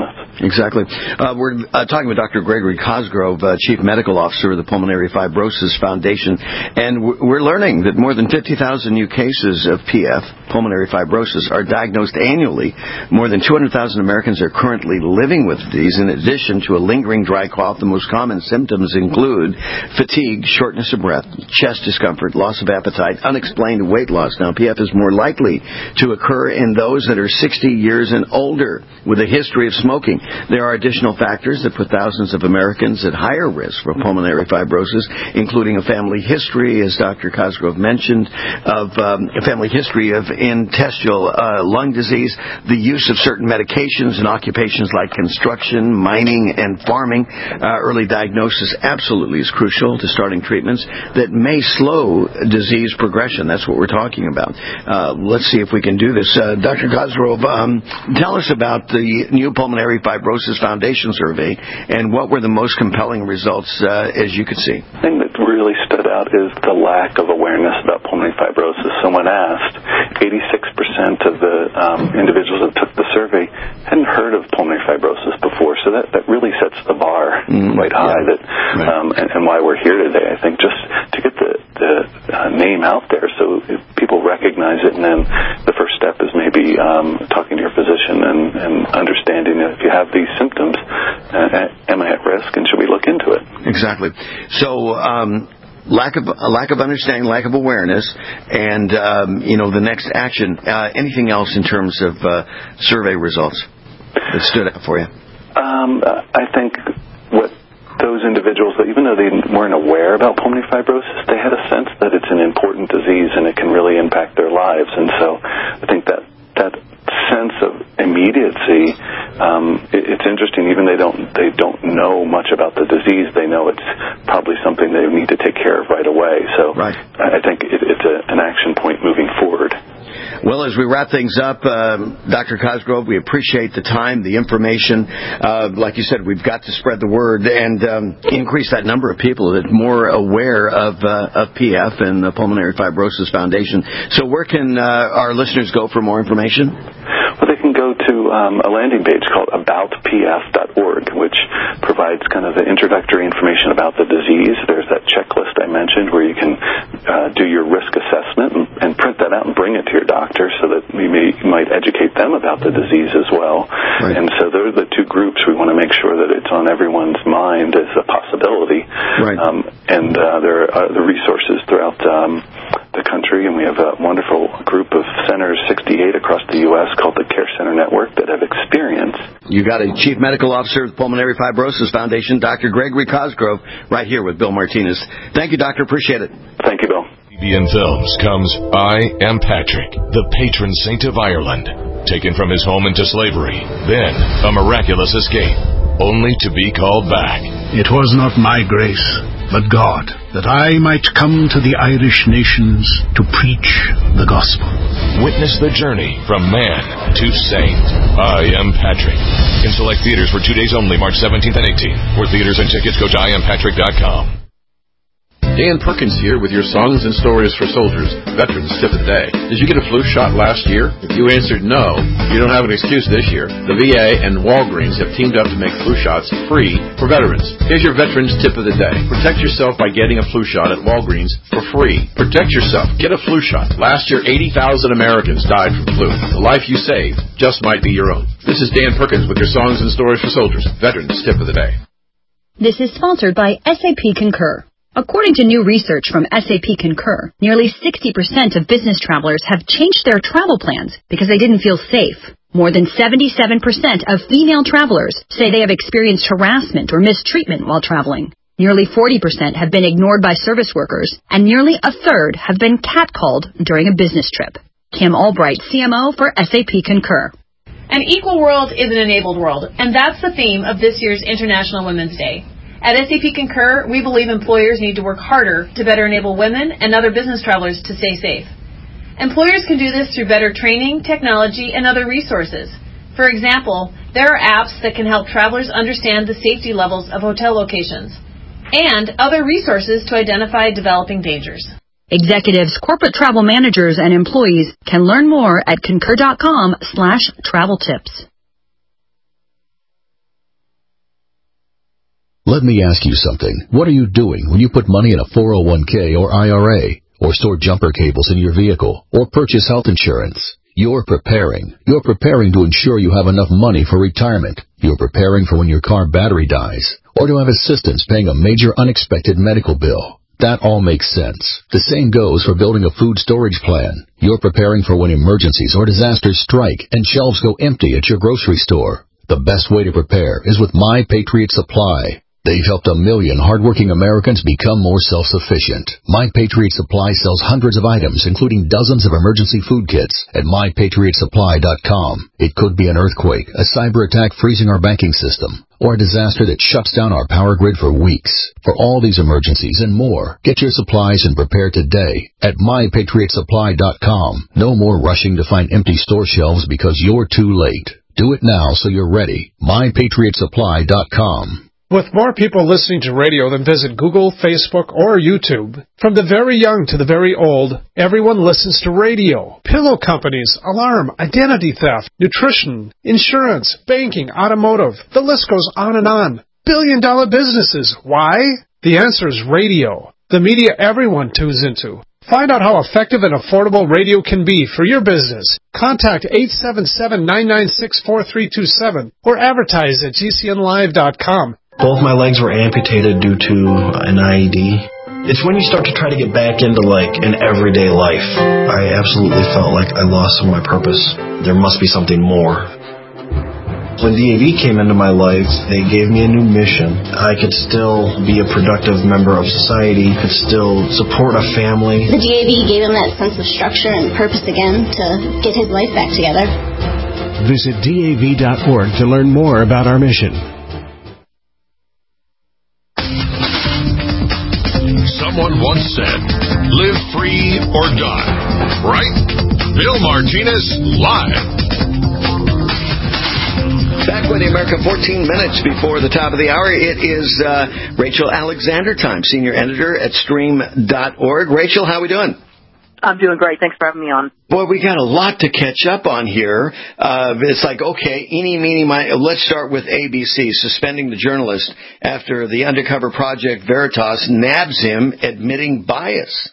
Exactly. Uh, we're uh, talking with Doctor Gregory Cosgrove, uh, Chief Medical Officer of the Pulmonary Fibrosis Foundation, and we're learning that more than fifty thousand new cases of P F, pulmonary fibrosis, are diagnosed annually. More than two hundred thousand Americans are currently living with the disease. In addition to a lingering dry cough, the most common symptoms include fatigue, shortness of breath, chest discomfort, loss of appetite, unexplained weight loss. Now, P F is more likely to occur in those that are sixty years and older with a history of smoking. There are additional factors that put thousands of Americans at higher risk for pulmonary fibrosis, including a family history, as Doctor Cosgrove mentioned, of um, a family history of intestinal uh, lung disease, the use of certain medications in occupations like construction, mining, and farming. Uh, early diagnosis absolutely is crucial to starting treatments that may slow disease progression. That's what we're talking about. Uh, let's see if we can do this. Uh, Doctor Cosgrove, um, tell us about the new Pulmonary Fibrosis Foundation survey and what were the most compelling results uh, as you could see. The thing that really stood out is the lack of awareness about pulmonary fibrosis. So when asked, eighty-six percent of the um, individuals that took the survey hadn't heard of pulmonary fibrosis before. So that, that really sets the bar mm, quite high. Yeah. That right. um, and, and why we're here today, I think, just to get the, the uh, name out there so people recognize it. And then the first step is maybe um, talking to your physician and, and understanding that if you have these symptoms, uh, am I at risk and should we look into it? Exactly. So, um, lack of a lack of understanding, lack of awareness, and um, you know the next action. Uh, anything else in terms of uh, survey results that stood out for you? Um, I think what those individuals, that even though they weren't aware about pulmonary fibrosis, they had a sense that it's an important disease and it can really impact their lives. And so I think that that sense of immediacy, um, it, it's interesting. Even they don't they don't know much about the disease, they know it's probably something they need to take care of right away. So right. I think it, it's a, an action point moving forward. Well, as we wrap things up, um, Doctor Cosgrove, we appreciate the time, the information. Uh, like you said, we've got to spread the word and um, increase that number of people that are more aware of, uh, of P F and the Pulmonary Fibrosis Foundation. So where can uh, our listeners go for more information? Well, they can go to um, a landing page called about p f dot org, which provides kind of the introductory information about the disease. There's that checklist I mentioned where you can uh, do your risk assessment and, and print that out and bring it to your doctor so that we may, might educate them about the disease as well. Right. And so those are the two groups we want to make sure that it's on everyone's mind as a possibility. Right. Um, and uh, there are the resources throughout um, the country, and we have a wonderful group of centers, sixty-eight across the U S, called the Care Center Network, that have experience. You got a Chief Medical Officer of the Pulmonary Fibrosis Foundation, Doctor Gregory Cosgrove, right here with Bill Martinez. Thank you, Doctor. Appreciate it. Thank you, Bill. T V and Films comes I Am Patrick, the patron saint of Ireland, taken from his home into slavery, then a miraculous escape, only to be called back. It was not my grace, but God, that I might come to the Irish nations to preach the gospel. Witness the journey from man to saint. I Am Patrick. In select theaters for two days only, March seventeenth and eighteenth. For theaters and tickets, go to I am patrick dot com. Dan Perkins here with your Songs and Stories for Soldiers, Veterans Tip of the Day. Did you get a flu shot last year? If you answered no, you don't have an excuse this year. The V A and Walgreens have teamed up to make flu shots free for veterans. Here's your Veterans Tip of the Day. Protect yourself by getting a flu shot at Walgreens for free. Protect yourself. Get a flu shot. Last year, eighty thousand Americans died from flu. The life you saved just might be your own. This is Dan Perkins with your Songs and Stories for Soldiers, Veterans Tip of the Day. This is sponsored by S A P Concur. According to new research from S A P Concur, nearly sixty percent of business travelers have changed their travel plans because they didn't feel safe. More than seventy-seven percent of female travelers say they have experienced harassment or mistreatment while traveling. Nearly forty percent have been ignored by service workers, and nearly a third have been catcalled during a business trip. Kim Albright, C M O for S A P Concur. An equal world is an enabled world, and that's the theme of this year's International Women's Day. At S A P Concur, we believe employers need to work harder to better enable women and other business travelers to stay safe. Employers can do this through better training, technology, and other resources. For example, there are apps that can help travelers understand the safety levels of hotel locations, and other resources to identify developing dangers. Executives, corporate travel managers, and employees can learn more at concur dot com slash travel tips. Let me ask you something. What are you doing when you put money in a four oh one k or I R A, or store jumper cables in your vehicle, or purchase health insurance? You're preparing. You're preparing to ensure you have enough money for retirement. You're preparing for when your car battery dies, or to have assistance paying a major unexpected medical bill. That all makes sense. The same goes for building a food storage plan. You're preparing for when emergencies or disasters strike and shelves go empty at your grocery store. The best way to prepare is with My Patriot Supply. They've helped a million hardworking Americans become more self-sufficient. My Patriot Supply sells hundreds of items, including dozens of emergency food kits, at my patriot supply dot com. It could be an earthquake, a cyber attack freezing our banking system, or a disaster that shuts down our power grid for weeks. For all these emergencies and more, get your supplies and prepare today at my patriot supply dot com. No more rushing to find empty store shelves because you're too late. Do it now so you're ready. my patriot supply dot com. With more people listening to radio than visit Google, Facebook, or YouTube, from the very young to the very old, everyone listens to radio. Pillow companies, alarm, identity theft, nutrition, insurance, banking, automotive, the list goes on and on. Billion dollar businesses. Why? The answer is radio, the media everyone tunes into. Find out how effective and affordable radio can be for your business. Contact eight seven seven, nine nine six, four three two seven or advertise at G C N live dot com. Both my legs were amputated due to an I E D. It's when you start to try to get back into, like, an everyday life. I absolutely felt like I lost some of my purpose. There must be something more. When D A V came into my life, they gave me a new mission. I could still be a productive member of society, could still support a family. The D A V gave him that sense of structure and purpose again to get his life back together. Visit D A V dot org to learn more about our mission. Someone once said, live free or die. Right? Bill Martinez, live. Back with the America, fourteen minutes before the top of the hour. It is uh, Rachel Alexander time, senior editor at stream dot org. Rachel, how are we doing? I'm doing great. Thanks for having me on. Boy, we got a lot to catch up on here. Uh, it's like, okay, eeny, meeny, miny. Let's start with A B C, suspending the journalist after the undercover Project Veritas nabs him admitting bias.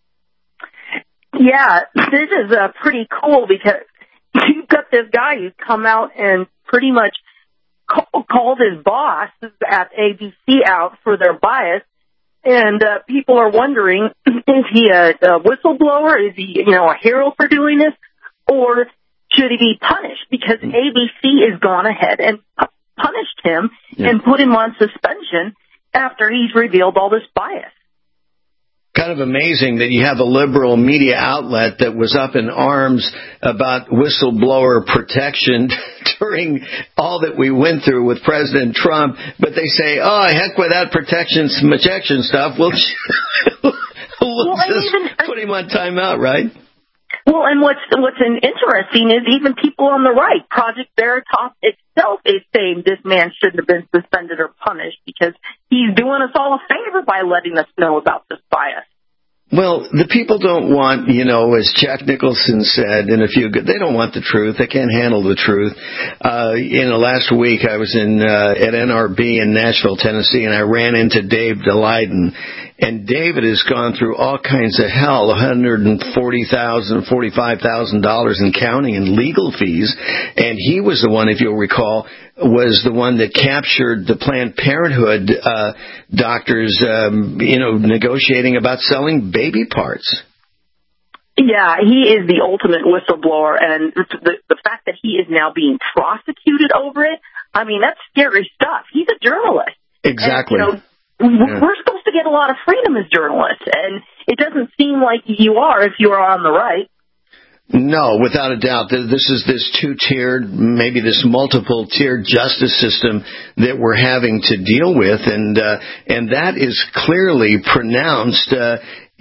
Yeah, this is uh, pretty cool because you've got this guy who's come out and pretty much call, called his boss at A B C out for their bias. And uh, people are wondering, is he a, a whistleblower? Is he, you know, a hero for doing this? Or should he be punished? Because A B C has gone ahead and punished him yeah. and put him on suspension after he's revealed all this bias. Kind of amazing that you have a liberal media outlet that was up in arms about whistleblower protection during all that we went through with President Trump, but they say, oh, heck with that protection, protection stuff. We'll, we'll well, just even, put him on timeout, right? Well, and what's what's interesting is even people on the right, Project Veritas itself is saying this man shouldn't have been suspended or punished because he's doing us all a favor by letting us know about this bias. Well, the people don't want, you know, as Jack Nicholson said in a few, they don't want the truth. They can't handle the truth. Uh, you know, last week I was in, uh, at N R B in Nashville, Tennessee, and I ran into Dave DeLayden. And David has gone through all kinds of hell, one hundred forty thousand dollars, forty-five thousand dollars in counting in legal fees. And he was the one, if you'll recall, was the one that captured the Planned Parenthood uh, doctors, um, you know, negotiating about selling baby parts. Yeah, he is the ultimate whistleblower, and the, the fact that he is now being prosecuted over it, I mean, that's scary stuff. He's a journalist. Exactly. And, you know, yeah. We're supposed to get a lot of freedom as journalists, and it doesn't seem like you are if you are on the right. No, without a doubt. This is this two-tiered, maybe this multiple-tiered justice system that we're having to deal with, and uh, and that is clearly pronounced uh,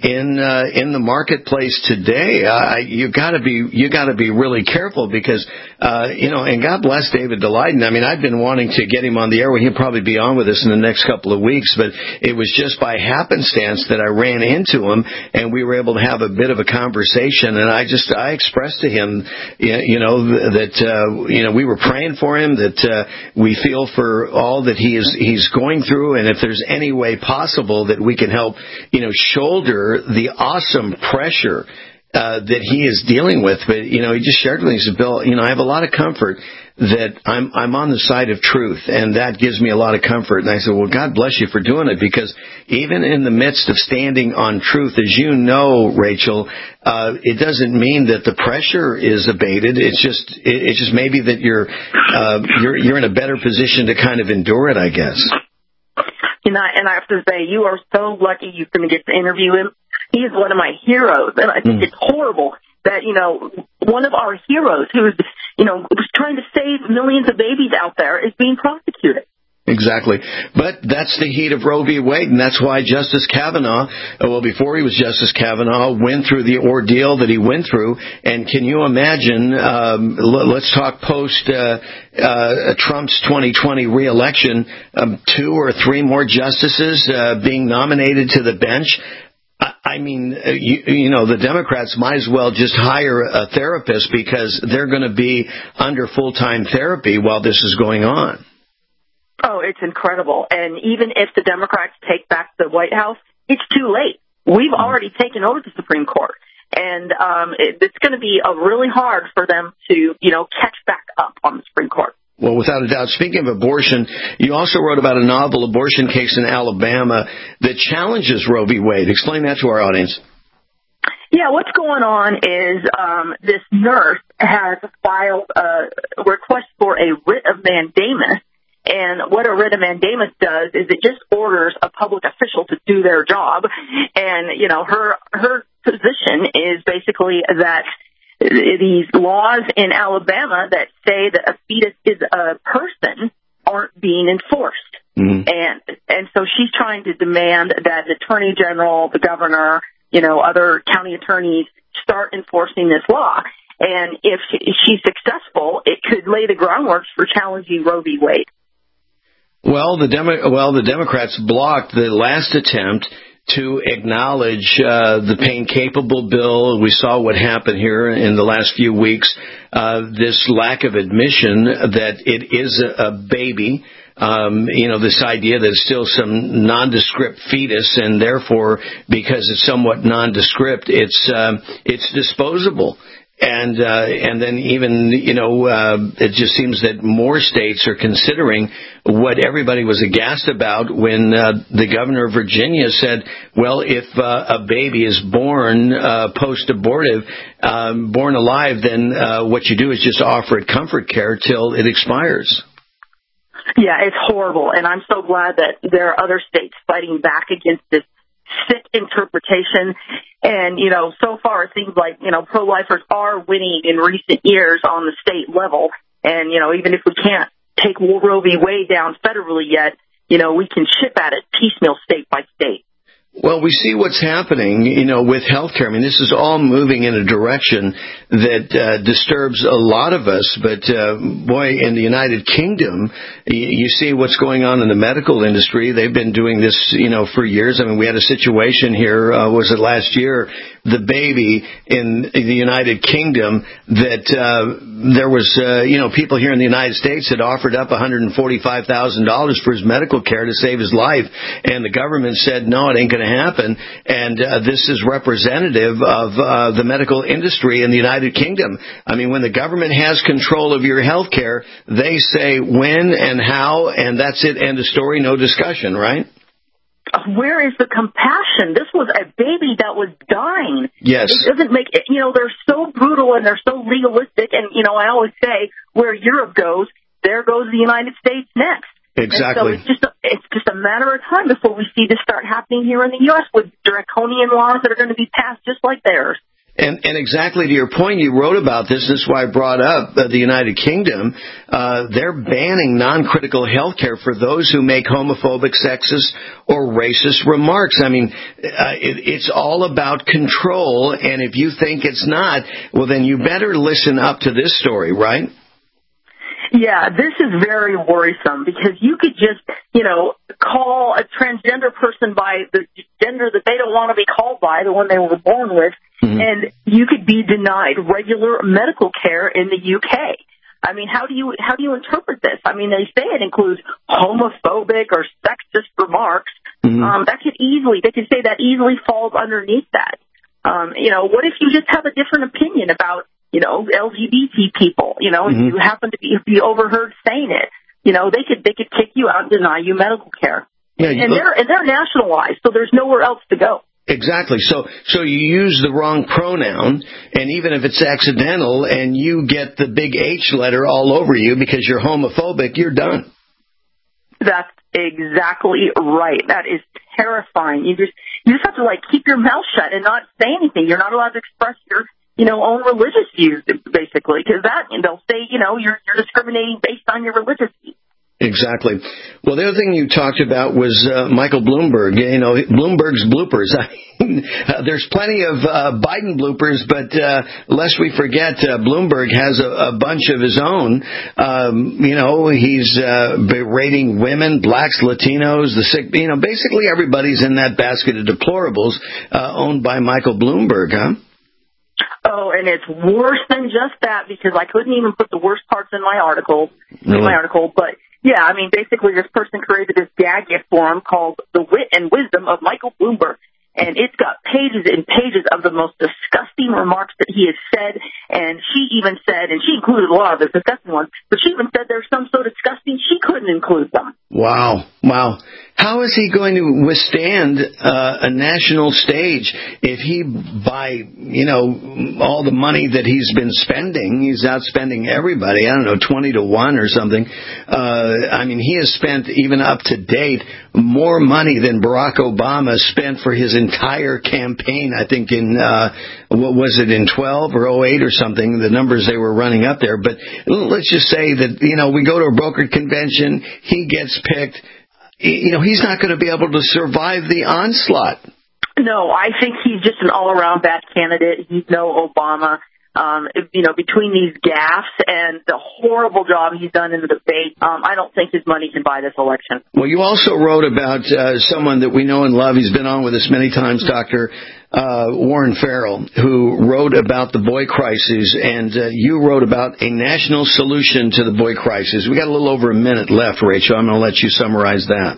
in uh, in the marketplace today. Uh, you got to be you got to be really careful because uh, you know. And God bless David Daleiden. I mean, I've been wanting to get him on the air. Well, he'll probably be on with us in the next couple of weeks. But it was just by happenstance that I ran into him, and we were able to have a bit of a conversation. And I just I expressed to him, you know, that uh, you know we were praying for him, that uh, we feel for all that he is he's going through, and if there's any way possible that we can help, you know, shoulder the awesome pressure uh, that he is dealing with. But, you know, he just shared with me, he said, Bill, you know, I have a lot of comfort that I'm I'm on the side of truth, and that gives me a lot of comfort. And I said, well, God bless you for doing it, because even in the midst of standing on truth, as you know, Rachel, uh, it doesn't mean that the pressure is abated. It's just it, it's just maybe that you're uh, you're you're in a better position to kind of endure it, I guess. You know, and I have to say, you are so lucky you're going to get to interview him. He is one of my heroes, and I think mm. it's horrible that, you know, one of our heroes who is, you know, was trying to save millions of babies out there is being prosecuted. Exactly. But that's the heat of Roe v. Wade, and that's why Justice Kavanaugh, well, before he was Justice Kavanaugh, went through the ordeal that he went through. And can you imagine, um, let's talk post uh, uh, Trump's twenty twenty reelection, um, two or three more justices uh, being nominated to the bench. I mean, you, you know, the Democrats might as well just hire a therapist, because they're going to be under full-time therapy while this is going on. Oh, it's incredible. And even if the Democrats take back the White House, it's too late. We've already taken over the Supreme Court. And um, it, it's going to be uh, really hard for them to, you know, catch back up on the Supreme Court. Well, without a doubt. Speaking of abortion, you also wrote about a novel abortion case in Alabama that challenges Roe v. Wade. Explain that to our audience. Yeah, what's going on is um, this nurse has filed a request for a writ of mandamus. And what a writ of mandamus does is it just orders a public official to do their job. And, you know, her her position is basically that these laws in Alabama that say that a fetus is a person aren't being enforced. Mm-hmm. And and so she's trying to demand that the Attorney General, the governor, you know, other county attorneys start enforcing this law. And if, she, if she's successful, it could lay the groundwork for challenging Roe v. Wade. Well, the Demo- well, the Democrats blocked the last attempt to acknowledge uh, the pain-capable bill. We saw what happened here in the last few weeks, uh, this lack of admission that it is a, a baby. Um, you know, this idea that it's still some nondescript fetus, and therefore, because it's somewhat nondescript, it's uh, it's disposable. And uh, and then even, you know, uh, it just seems that more states are considering what everybody was aghast about when uh, the governor of Virginia said, well, if uh, a baby is born uh, post-abortive, um, born alive, then uh, what you do is just offer it comfort care till it expires. Yeah, it's horrible. And I'm so glad that there are other states fighting back against this sick interpretation. And, you know, so far it seems like, you know, pro-lifers are winning in recent years on the state level. And, you know, even if we can't take Roe v. Wade down federally yet, you know, we can chip at it piecemeal state by state. Well, we see what's happening, you know, with healthcare. I mean, this is all moving in a direction that uh, disturbs a lot of us. But, uh, boy, in the United Kingdom, you, you see what's going on in the medical industry. They've been doing this, you know, for years. I mean, we had a situation here, uh, was it last year, the baby in the United Kingdom that uh, there was, uh, you know, people here in the United States had offered up one hundred forty-five thousand dollars for his medical care to save his life. And the government said, no, it ain't going to happen. And uh, this is representative of uh, the medical industry in the United Kingdom. I mean, when the government has control of your health care, they say when and how, and that's it, end of story, no discussion, right? Where is the compassion? This was a baby that was dying. Yes. It doesn't make it, you know, they're so brutal and they're so legalistic. And, you know, I always say where Europe goes, there goes the United States next. Exactly. And so it's just, a, it's just a matter of time before we see this start happening here in the U S with draconian laws that are going to be passed just like theirs. And, and exactly to your point, you wrote about this. This is why I brought up uh, the United Kingdom. Uh, they're banning non-critical health care for those who make homophobic, sexist, or racist remarks. I mean, uh, it, it's all about control, and if you think it's not, well, then you better listen up to this story, right? Yeah, this is very worrisome because you could just, you know, call a transgender person by the gender that they don't want to be called by, the one they were born with, mm-hmm. and you could be denied regular medical care in the U K. I mean, how do you how do you interpret this? I mean, they say it includes homophobic or sexist remarks. Mm-hmm. Um, that could easily, they could say that easily falls underneath that. Um, you know, what if you just have a different opinion about, you know, L G B T people, you know, mm-hmm. if you happen to be, be overheard saying it, you know, they could, they could kick you out and deny you medical care. Yeah, and they're, and they're nationalized, so there's nowhere else to go. Exactly. So, so you use the wrong pronoun, and even if it's accidental and you get the big H letter all over you because you're homophobic, you're done. That's exactly right. That is terrifying. You just, you just have to, like, keep your mouth shut and not say anything. You're not allowed to express your, you know, own religious views, basically, because that, and they'll say, you know, you're, you're discriminating based on your religious views. Exactly. Well, the other thing you talked about was uh, Michael Bloomberg. You know, Bloomberg's bloopers. I mean, uh, there's plenty of uh, Biden bloopers, but uh, lest we forget, uh, Bloomberg has a, a bunch of his own. Um, you know, he's uh, berating women, blacks, Latinos, the sick. You know, basically everybody's in that basket of deplorables uh, owned by Michael Bloomberg, huh? Oh, and it's worse than just that because I couldn't even put the worst parts in my article. Really? In my article, but. Yeah, I mean, basically this person created this gag gift forum called The Wit and Wisdom of Michael Bloomberg, and it's got pages and pages of the most disgusting remarks that he has said, and she even said, and she included a lot of the disgusting ones, but she even said there's some so disgusting she couldn't include them. Wow, wow. How is he going to withstand uh, a national stage if he, by, you know, all the money that he's been spending, he's outspending everybody, I don't know, twenty to one or something. Uh, I mean, he has spent, even up to date, more money than Barack Obama spent for his entire campaign, I think in, uh, what was it, in twelve or oh eight or something, the numbers they were running up there. But let's just say that, you know, we go to a brokered convention, he gets picked. You know, he's not going to be able to survive the onslaught. No, I think he's just an all-around bad candidate. He's no Obama. Um, you know, between these gaffes and the horrible job he's done in the debate, um, I don't think his money can buy this election. Well, you also wrote about uh, someone that we know and love. He's been on with us many times, Doctor Uh, Warren Farrell, who wrote about the boy crisis, and uh, you wrote about a national solution to the boy crisis. We got a little over a minute left, Rachel. I'm going to let you summarize that.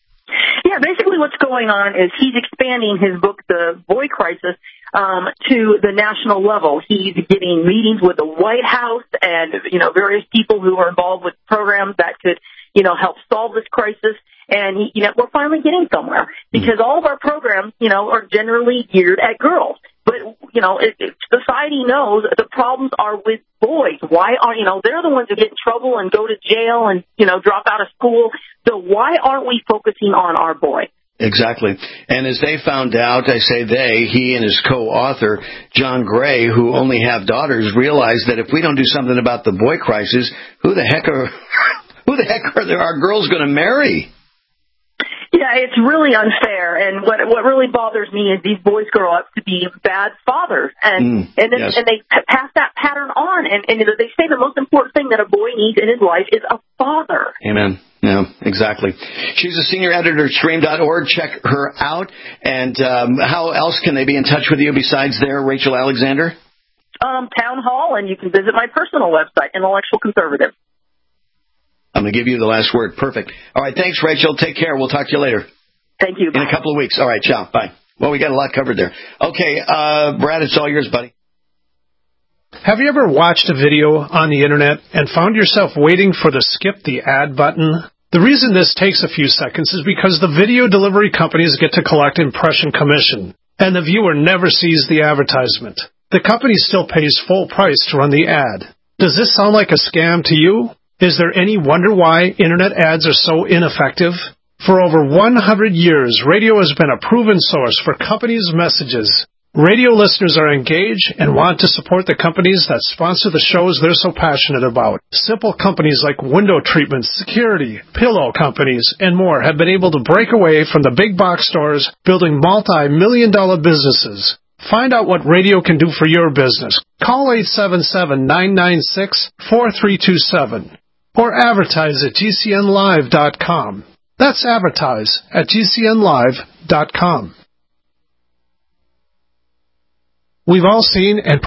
Yeah, basically what's going on is he's expanding his book, The Boy Crisis, um, to the national level. He's getting meetings with the White House and, you know, various people who are involved with programs that could, you know, help solve this crisis. And, he, you know, we're finally getting somewhere because all of our programs, you know, are generally geared at girls. But, you know, it, it, society knows the problems are with boys. Why are, you know, they're the ones who get in trouble and go to jail and, you know, drop out of school. So why aren't we focusing on our boy? Exactly. And as they found out, I say they, he and his co-author, John Gray, who only have daughters, realized that if we don't do something about the boy crisis, who the heck are, who the heck are there, our girls going to marry? Yeah, it's really unfair, and what what really bothers me is these boys grow up to be bad fathers, and mm, and then, yes. and they pass that pattern on, and, and they say the most important thing that a boy needs in his life is a father. Amen. Yeah, exactly. She's a senior editor at stream dot org. Check her out. And um, how else can they be in touch with you besides there, Rachel Alexander? Um, Town Hall, and you can visit my personal website, Intellectual Conservative. I'm going to give you the last word. Perfect. All right, thanks, Rachel. Take care. We'll talk to you later. Thank you. Bye. In a couple of weeks. All right, ciao. Bye. Well, we got a lot covered there. Okay, uh, Brad, it's all yours, buddy. Have you ever watched a video on the Internet and found yourself waiting for the skip the ad button? The reason this takes a few seconds is because the video delivery companies get to collect impression commission, and the viewer never sees the advertisement. The company still pays full price to run the ad. Does this sound like a scam to you? Is there any wonder why Internet ads are so ineffective? For over one hundred years, radio has been a proven source for companies' messages. Radio listeners are engaged and want to support the companies that sponsor the shows they're so passionate about. Simple companies like window treatment, security, pillow companies, and more have been able to break away from the big box stores, building multi-million dollar businesses. Find out what radio can do for your business. Call eight seven seven, nine nine six, four three two seven or advertise at G C N live dot com. That's advertise at G C N live dot com. We've all seen and